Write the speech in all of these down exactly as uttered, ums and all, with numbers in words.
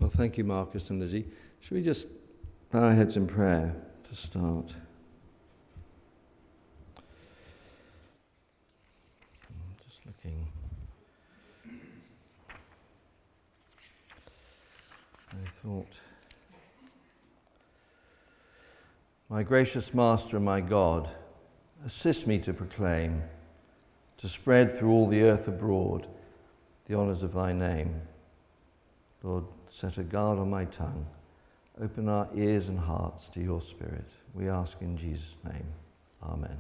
Well, thank you, Marcus and Lizzie. Should we just bow our heads in prayer to start? I'm just looking. I thought, my gracious Master and my God, assist me to proclaim, to spread through all the earth abroad the honours of thy name. Lord, set a guard on my tongue. Open our ears and hearts to your Spirit. We ask in Jesus' name. Amen.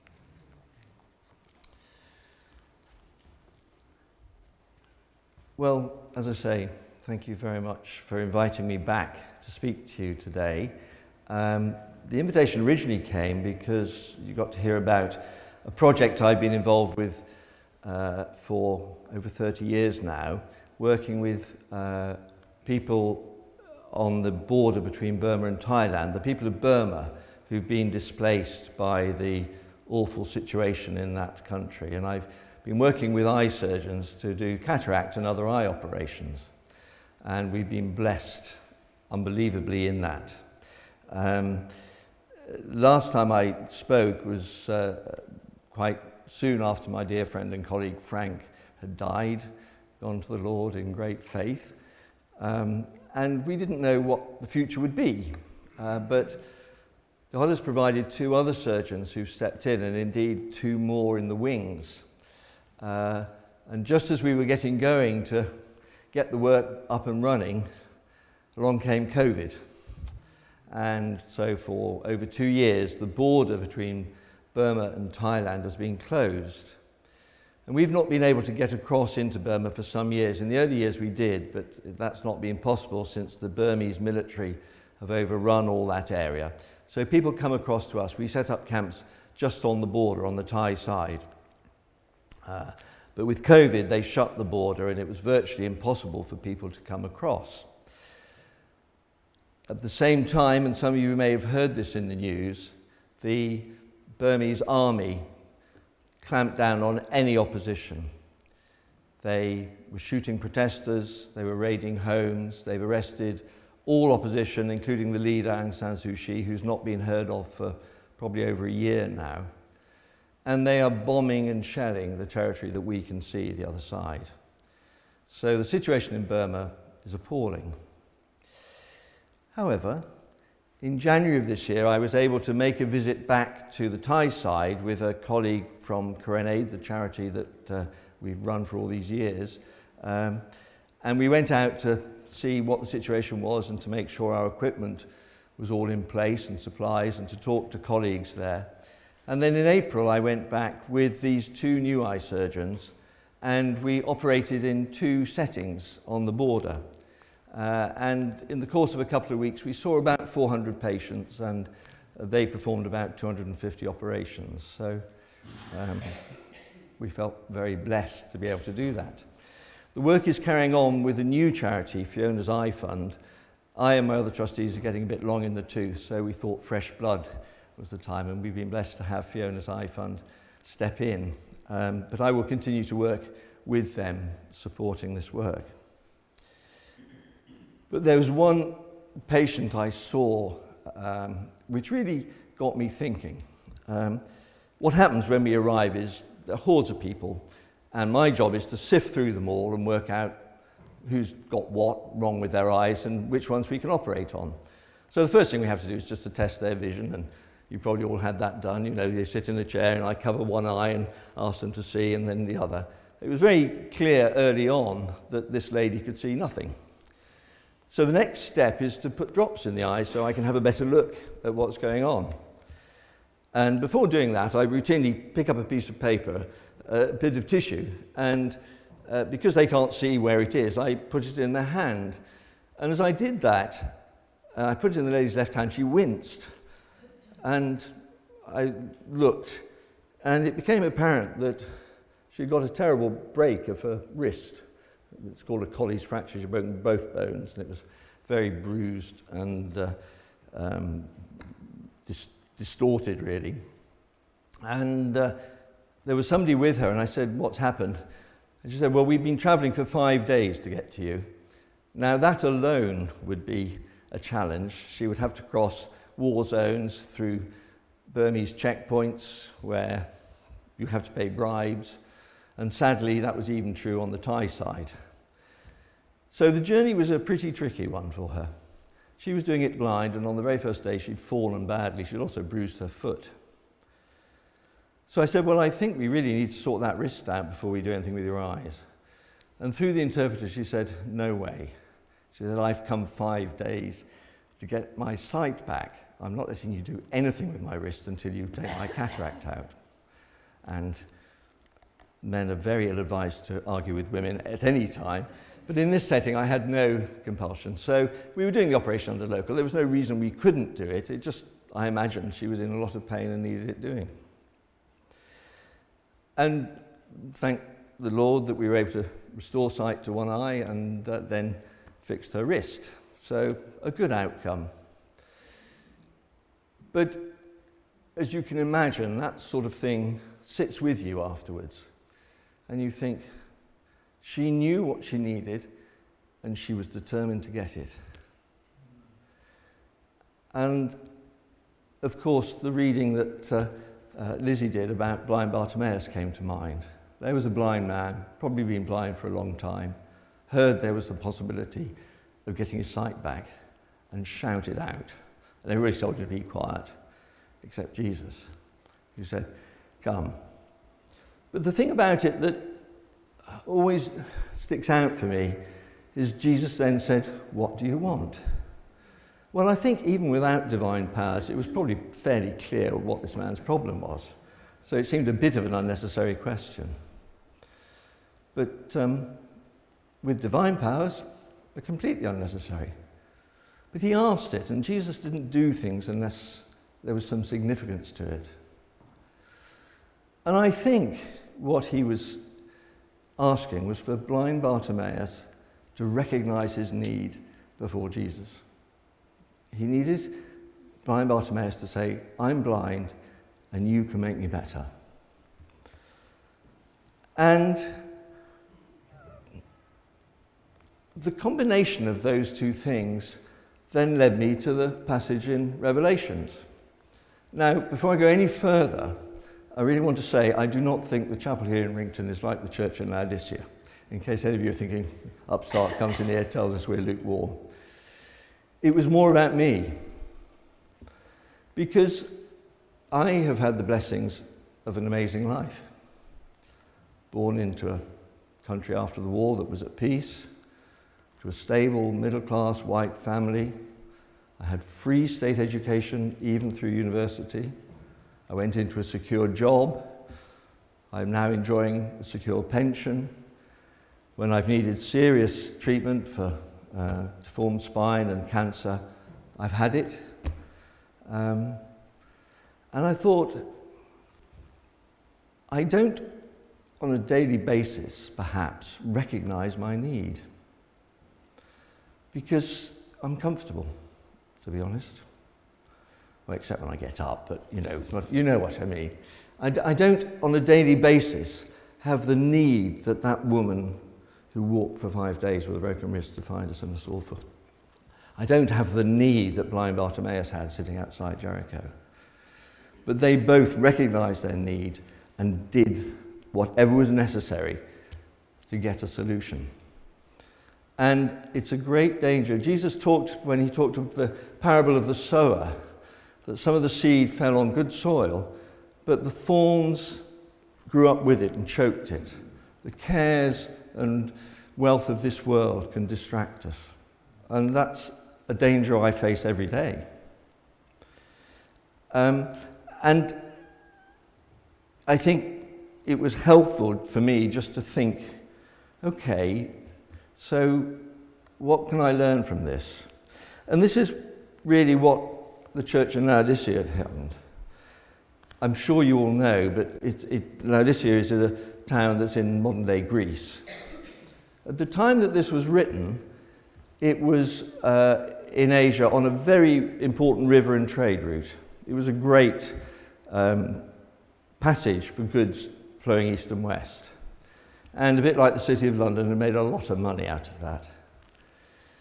Well, as I say, thank you very much for inviting me back to speak to you today. Um, the invitation originally came because you got to hear about a project I've been involved with uh, for over thirty years now, working with uh, people on the border between Burma and Thailand, the people of Burma who've been displaced by the awful situation in that country. And I've been working with eye surgeons to do cataract and other eye operations. And we've been blessed unbelievably in that. Um, last time I spoke was uh, quite soon after my dear friend and colleague Frank had died, gone to the Lord in great faith. Um, and we didn't know what the future would be. Uh, but God has provided two other surgeons who've stepped in, and indeed two more in the wings. Uh, and just as we were getting going to get the work up and running, along came COVID. And so for over two years, the border between Burma and Thailand has been closed. And we've not been able to get across into Burma for some years. In the early years we did, but that's not been possible since the Burmese military have overrun all that area. So people come across to us. We set up camps just on the border, on the Thai side. Uh, but with COVID, they shut the border and it was virtually impossible for people to come across. At the same time, and some of you may have heard this in the news, the Burmese army clamped down on any opposition. They were shooting protesters, they were raiding homes, they've arrested all opposition, including the leader Aung San Suu Kyi, who's not been heard of for probably over a year now. And they are bombing and shelling the territory that we can see the other side. So the situation in Burma is appalling. However, in January of this year, I was able to make a visit back to the Thai side with a colleague from Karen Aid, the charity that uh, we've run for all these years. Um, and we went out to see what the situation was and to make sure our equipment was all in place and supplies and to talk to colleagues there. And then in April, I went back with these two new eye surgeons and we operated in two settings on the border. Uh, and in the course of a couple of weeks, we saw about four hundred patients, and they performed about two hundred fifty operations. So um, we felt very blessed to be able to do that. The work is carrying on with a new charity, Fiona's Eye Fund. I and my other trustees are getting a bit long in the tooth, so we thought fresh blood was the time, and we've been blessed to have Fiona's Eye Fund step in. Um, but I will continue to work with them, supporting this work. But there was one patient I saw um, which really got me thinking. Um, what happens when we arrive is there are hordes of people, and my job is to sift through them all and work out who's got what wrong with their eyes and which ones we can operate on. So the first thing we have to do is just to test their vision, and you probably all had that done. You know, they sit in a chair and I cover one eye and ask them to see, and then the other. It was very clear early on that this lady could see nothing. So the next step is to put drops in the eye so I can have a better look at what's going on. And before doing that, I routinely pick up a piece of paper, a bit of tissue, and uh, because they can't see where it is, I put it in their hand. And as I did that, uh, I put it in the lady's left hand, she winced. And I looked, and it became apparent that she'd got a terrible break of her wrist. It's called a Colles fracture. She'd broken both bones, and it was very bruised and uh, um, dis- distorted, really. And uh, there was somebody with her, and I said, "What's happened?" And she said, "Well, we've been travelling for five days to get to you, Now that alone would be a challenge. She would have to cross war zones through Burmese checkpoints where you have to pay bribes, and sadly that was even true on the Thai side. So the journey was a pretty tricky one for her. She was doing it blind, and on the very first day she'd fallen badly. She'd also bruised her foot. So I said, well, I think we really need to sort that wrist out before we do anything with your eyes. And through the interpreter she said, no way. She said, I've come five days to get my sight back. I'm not letting you do anything with my wrist until you take my cataract out. And men are very ill-advised to argue with women at any time. But in this setting, I had no compulsion. So we were doing the operation under local. There was no reason we couldn't do it. It just, I imagined she was in a lot of pain and needed it doing. And thank the Lord that we were able to restore sight to one eye and uh, then fixed her wrist. So a good outcome. But as you can imagine, that sort of thing sits with you afterwards. And you think, she knew what she needed and she was determined to get it. And of course, the reading that uh, uh, Lizzie did about blind Bartimaeus came to mind. There was a blind man, probably been blind for a long time, heard there was the possibility of getting his sight back and shouted out. And everybody told him to be quiet, except Jesus, who said, come. But the thing about it that always sticks out for me is Jesus then said, what do you want? Well, I think even without divine powers, it was probably fairly clear what this man's problem was. So it seemed a bit of an unnecessary question. But um, with divine powers, they're completely unnecessary. But he asked it, and Jesus didn't do things unless there was some significance to it. And I think what he was asking was for blind Bartimaeus to recognize his need before Jesus. He needed blind Bartimaeus to say, I'm blind and you can make me better. And the combination of those two things then led me to the passage in Revelations. Now, before I go any further, I really want to say I do not think the chapel here in Rington is like the church in Laodicea, in case any of you are thinking, upstart comes in here, tells us we're lukewarm. It was more about me, because I have had the blessings of an amazing life. Born into a country after the war that was at peace, to a stable, middle-class white family. I had free state education, even through university. I went into a secure job. I'm now enjoying a secure pension. When I've needed serious treatment for uh, deformed spine and cancer, I've had it. Um, and I thought, I don't, on a daily basis, perhaps, recognize my need. Because I'm comfortable, to be honest. Well, except when I get up, but you know, you know what I mean. I, I don't, on a daily basis, have the need that that woman who walked for five days with a broken wrist to find us on a sore foot. I don't have the need that blind Bartimaeus had sitting outside Jericho. But they both recognized their need and did whatever was necessary to get a solution. And it's a great danger. Jesus talked, when he talked of the parable of the sower, that some of the seed fell on good soil, but the thorns grew up with it and choked it. The cares and wealth of this world can distract us. And that's a danger I face every day. Um, and I think it was helpful for me just to think, okay, so what can I learn from this? And this is really what the church in Laodicea had happened. I'm sure you all know, but it, it, Laodicea is a town that's in modern-day Greece. At the time that this was written, it was uh, in Asia on a very important river and trade route. It was a great um, passage for goods flowing east and west. And a bit like the City of London, it made a lot of money out of that.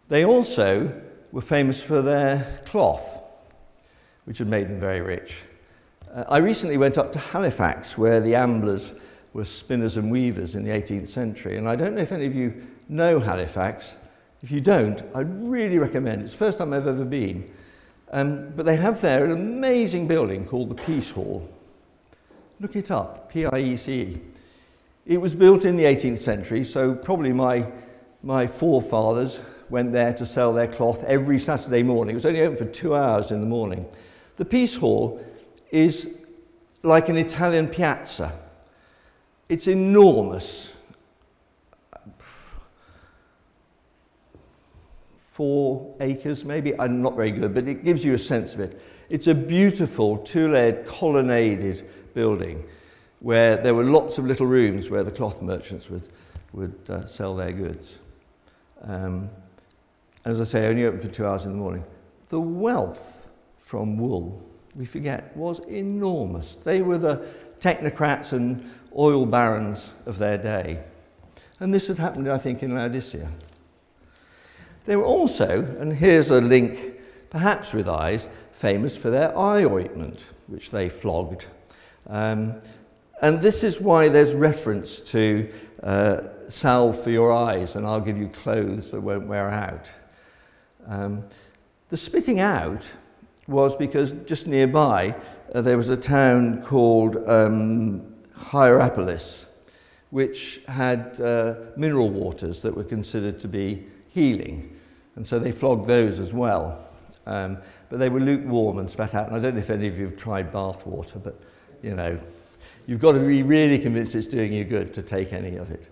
They also were famous for their cloth, which had made them very rich. Uh, I recently went up to Halifax, where the Amblers were spinners and weavers in the eighteenth century, and I don't know if any of you know Halifax. If you don't, I'd really recommend it. It's the first time I've ever been. Um, but they have there an amazing building called the Peace Hall. Look it up, P I E C E. It was built in the eighteenth century, so probably my, my forefathers went there to sell their cloth every Saturday morning. It was only open for two hours in the morning. The Peace Hall is like an Italian piazza. It's enormous. Four acres, maybe. I'm not very good, but it gives you a sense of it. It's a beautiful two-layered colonnaded building where there were lots of little rooms where the cloth merchants would, would uh, sell their goods. Um, and as I say, only open for two hours in the morning. The wealth from wool, we forget, was enormous. They were the technocrats and oil barons of their day. And this had happened, I think, in Laodicea. They were also, and here's a link perhaps with eyes, famous for their eye ointment, which they flogged. Um, and this is why there's reference to uh, salve for your eyes, and I'll give you clothes that won't wear out. Um, the spitting out was because just nearby uh, there was a town called um, Hierapolis, which had uh, mineral waters that were considered to be healing, and so they flogged those as well. Um, but they were lukewarm and spat out, and I don't know if any of you have tried bath water, but you know, you've got to be really convinced it's doing you good to take any of it.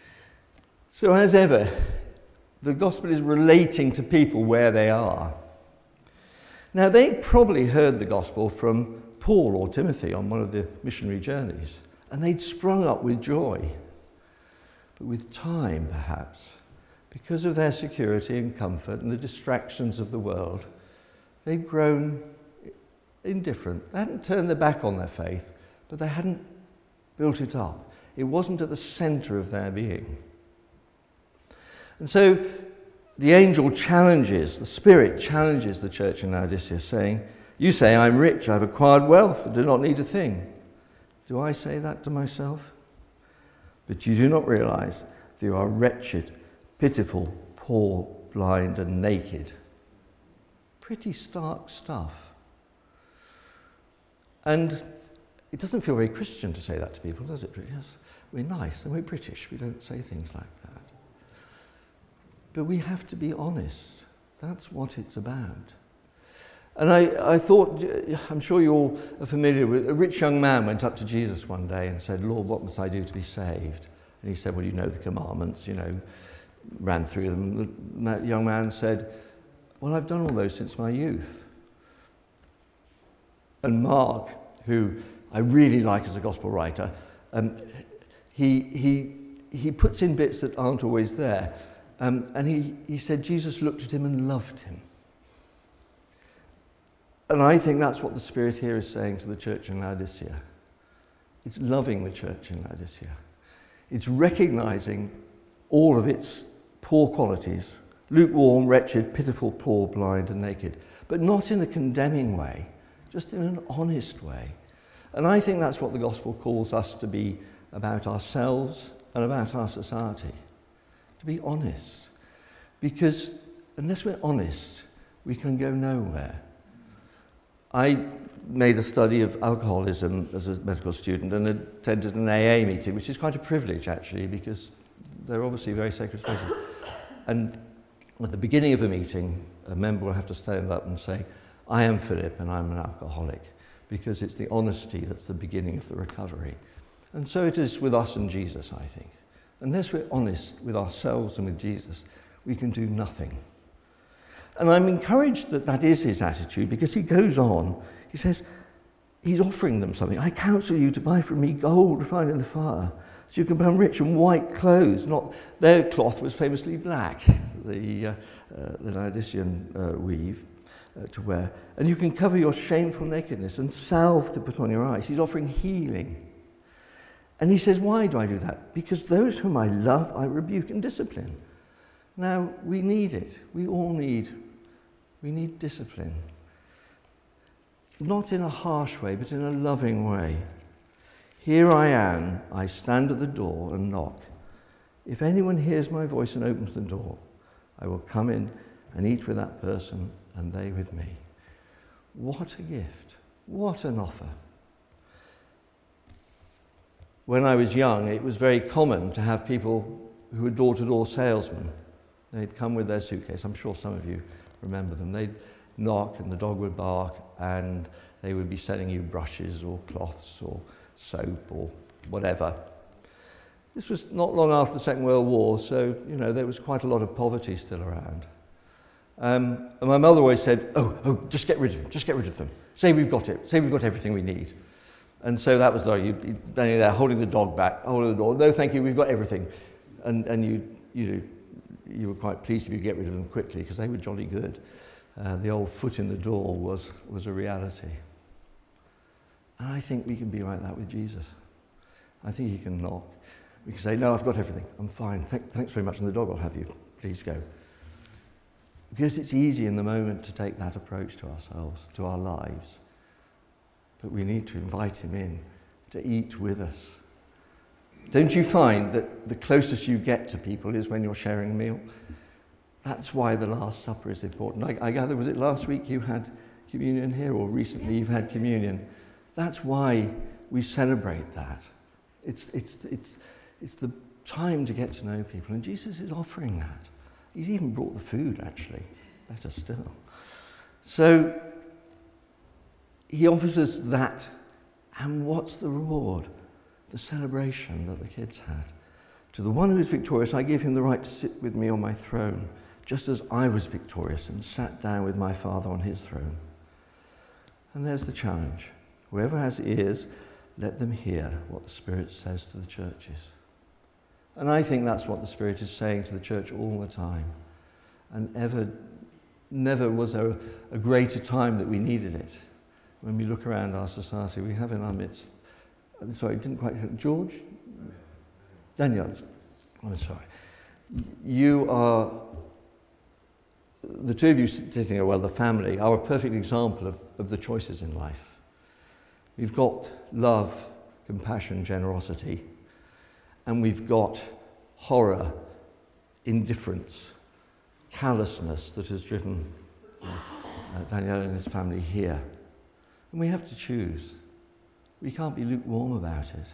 So as ever, the gospel is relating to people where they are. Now, they probably heard the gospel from Paul or Timothy on one of the missionary journeys, and they'd sprung up with joy. But with time, perhaps, because of their security and comfort and the distractions of the world, they'd grown indifferent. They hadn't turned their back on their faith, but they hadn't built it up. It wasn't at the centre of their being. And so the angel challenges, the Spirit challenges the church in Laodicea, saying, "You say, I'm rich, I've acquired wealth, and do not need a thing." Do I say that to myself? But you do not realize that you are wretched, pitiful, poor, blind, and naked. Pretty stark stuff. And it doesn't feel very Christian to say that to people, does it? Yes, we're nice and we're British. We don't say things like that. But we have to be honest. That's what it's about. And I, I thought, I'm sure you all are familiar with, a rich young man went up to Jesus one day and said, "Lord, what must I do to be saved?" And he said, "Well, you know the commandments," you know, ran through them. The young man said, "Well, I've done all those since my youth." And Mark, who I really like as a gospel writer, um, he, he, he puts in bits that aren't always there. Um, and he, he said Jesus looked at him and loved him. And I think that's what the Spirit here is saying to the church in Laodicea. It's loving the church in Laodicea. It's recognizing all of its poor qualities, lukewarm, wretched, pitiful, poor, blind, and naked, but not in a condemning way, just in an honest way. And I think that's what the gospel calls us to be about ourselves and about our society. To be honest. Because unless we're honest, we can go nowhere. I made a study of alcoholism as a medical student and attended an A A meeting, which is quite a privilege actually, because they're obviously very sacred spaces. And at the beginning of a meeting, a member will have to stand up and say, "I am Philip and I'm an alcoholic," because it's the honesty that's the beginning of the recovery. And so it is with us and Jesus, I think. Unless we're honest with ourselves and with Jesus, we can do nothing. And I'm encouraged that that is his attitude, because he goes on, he says, he's offering them something. "I counsel you to buy from me gold refined in the fire, so you can become rich, and white clothes." Not their cloth was famously black, the, uh, uh, the Laodicean uh, weave uh, to wear. "And you can cover your shameful nakedness, and salve to put on your eyes." He's offering healing. And he says, "Why do I do that? Because those whom I love, I rebuke and discipline." Now, we need it. We all need, we need discipline. Not in a harsh way, but in a loving way. Here I am, I stand at the door and knock. If anyone hears my voice and opens the door, I will come in and eat with that person and they with me. What a gift. What an offer. When I was young, it was very common to have people who were door-to-door salesmen. They'd come with their suitcase. I'm sure some of you remember them. They'd knock and the dog would bark and they would be selling you brushes or cloths or soap or whatever. This was not long after the Second World War, so, you know, there was quite a lot of poverty still around. Um, and my mother always said, oh, oh, just get rid of them, just get rid of them. Say we've got it, say we've got everything we need. And so that was like, you'd be standing there holding the dog back, holding the door, no thank you, we've got everything. And and you you you were quite pleased if you get rid of them quickly because they were jolly good. Uh, the old foot in the door was, was a reality. And I think we can be like that with Jesus. I think he can knock. We can say, no, I've got everything, I'm fine, Th- thanks very much, and the dog will have you, please go. Because it's easy in the moment to take that approach to ourselves, to our lives. But we need to invite him in to eat with us. Don't you find that the closest you get to people is when you're sharing a meal? That's why the Last Supper is important. I, I gather, was it last week you had communion here, or recently you've had communion? That's why we celebrate that. It's, it's, it's, it's the time to get to know people, and Jesus is offering that. He's even brought the food, actually. Better still. So, he offers us that, and what's the reward? The celebration that the kids had. To the one who is victorious, I give him the right to sit with me on my throne, just as I was victorious and sat down with my Father on his throne. And there's the challenge. Whoever has ears, let them hear what the Spirit says to the churches. And I think that's what the Spirit is saying to the church all the time. And ever, never was there a greater time that we needed it. When we look around our society, we have in our midst, I'm sorry, didn't quite hear, George? Daniel, I'm sorry. You are, the two of you sitting here, well, the family, are a perfect example of, of the choices in life. We've got love, compassion, generosity, and we've got horror, indifference, callousness that has driven uh, Daniel and his family here. And we have to choose. We can't be lukewarm about it.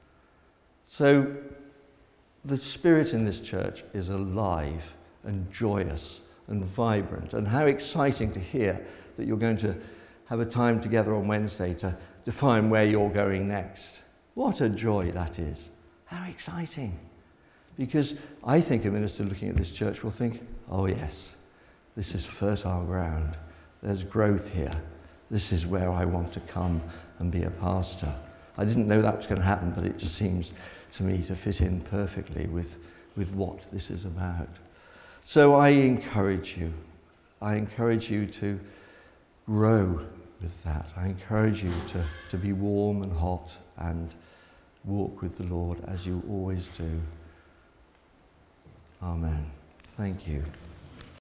So the spirit in this church is alive and joyous and vibrant. And how exciting to hear that you're going to have a time together on Wednesday to define where you're going next. What a joy that is. How exciting. Because I think a minister looking at this church will think, oh yes, this is fertile ground. There's growth here. This is where I want to come and be a pastor. I didn't know that was going to happen, but it just seems to me to fit in perfectly with, with what this is about. So I encourage you. I encourage you to grow with that. I encourage you to, to be warm and hot and walk with the Lord as you always do. Amen. Thank you.